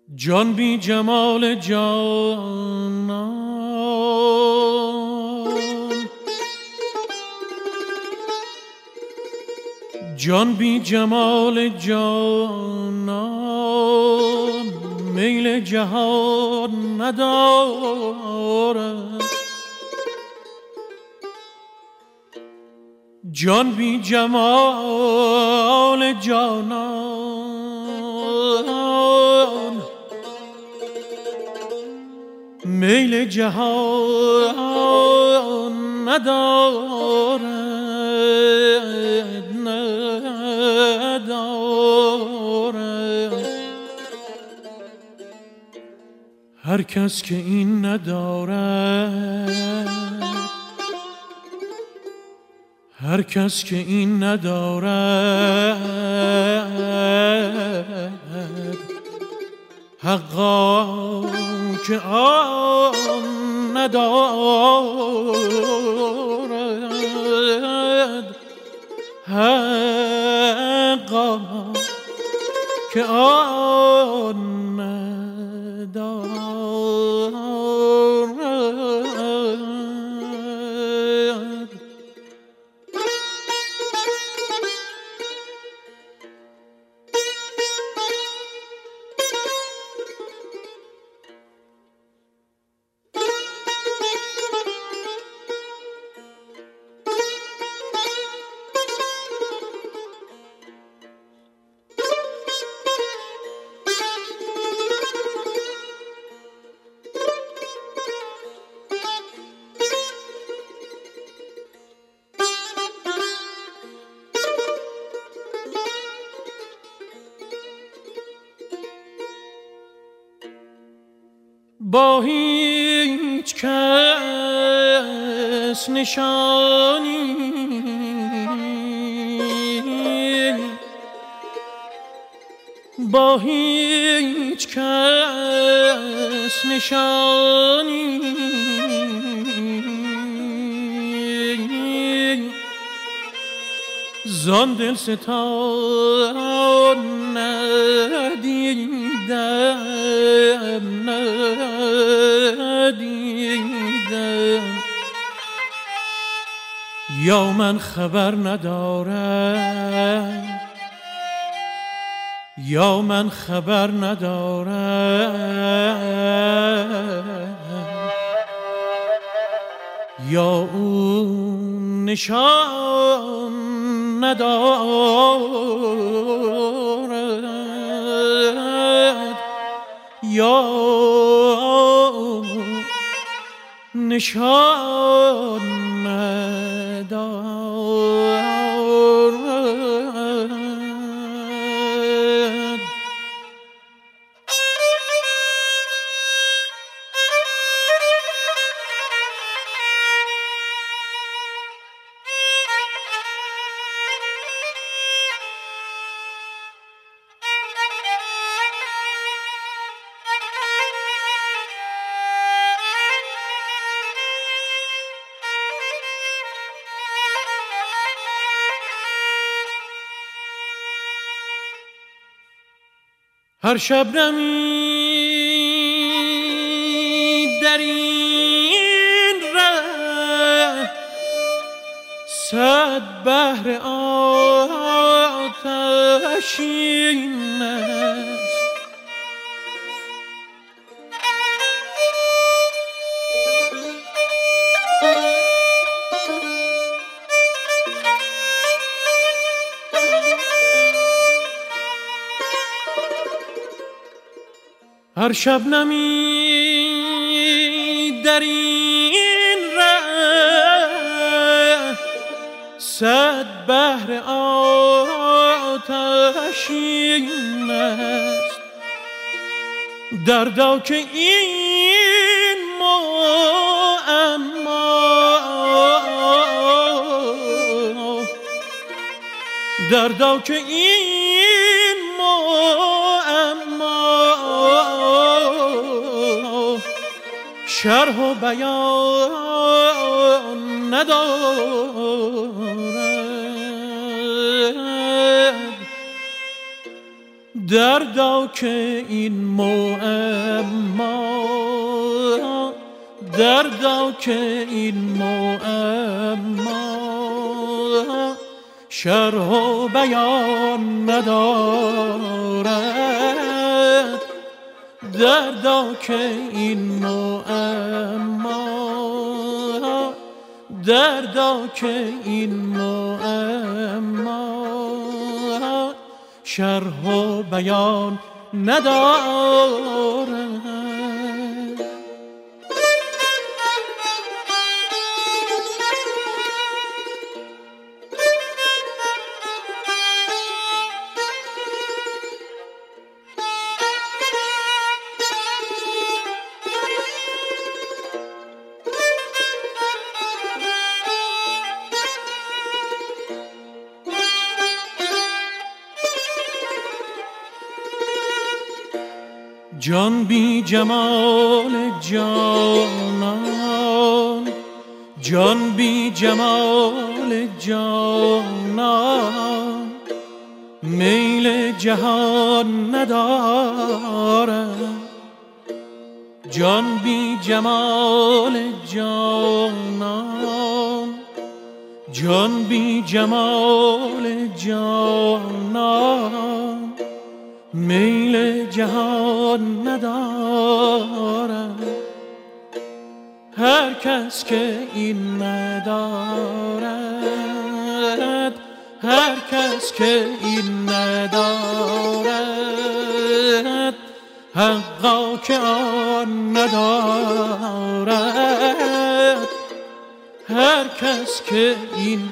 جان بی جمال جانان، جان بی جمال جانان میل جهان ندارد. جان بی جمال جانان میل جهان ندارد. هر کس که این ندارد، هر کس که این ندارد، حقا که آن ندارد، حقا که آن ندارد. با هیچ کس نشانی با هیچ کس نشانی زان دل ستان ندیدم، یا من خبر ندارم، یا من خبر ندارم، یا اون نشان ندارد، یا نشان ندارد. هر شبنمی در این ره صد بحر آتشین است. هر شبنمی در این ره صد بحر آتشین است. دردا که این معما، دردا که این معما شرح و بیان ندارد. دردا که این معما، دردا که این معما شرح و بیان ندارد. دردا که این معما، دردا که این معما شرح و بیان ندارد. جان بی جمال جانان، جان بی جمال جانان میل جهان ندارد. جان بی جمال جانان، جان بی جمال جانان میل جهان ندارد. هر کس که این ندارد، هر کس که این ندارد حقا که آن ندارد. هر کس که این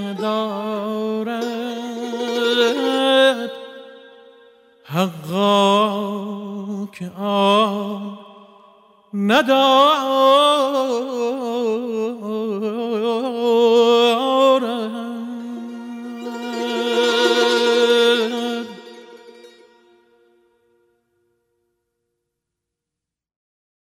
ندارد حقا که آن ندارد.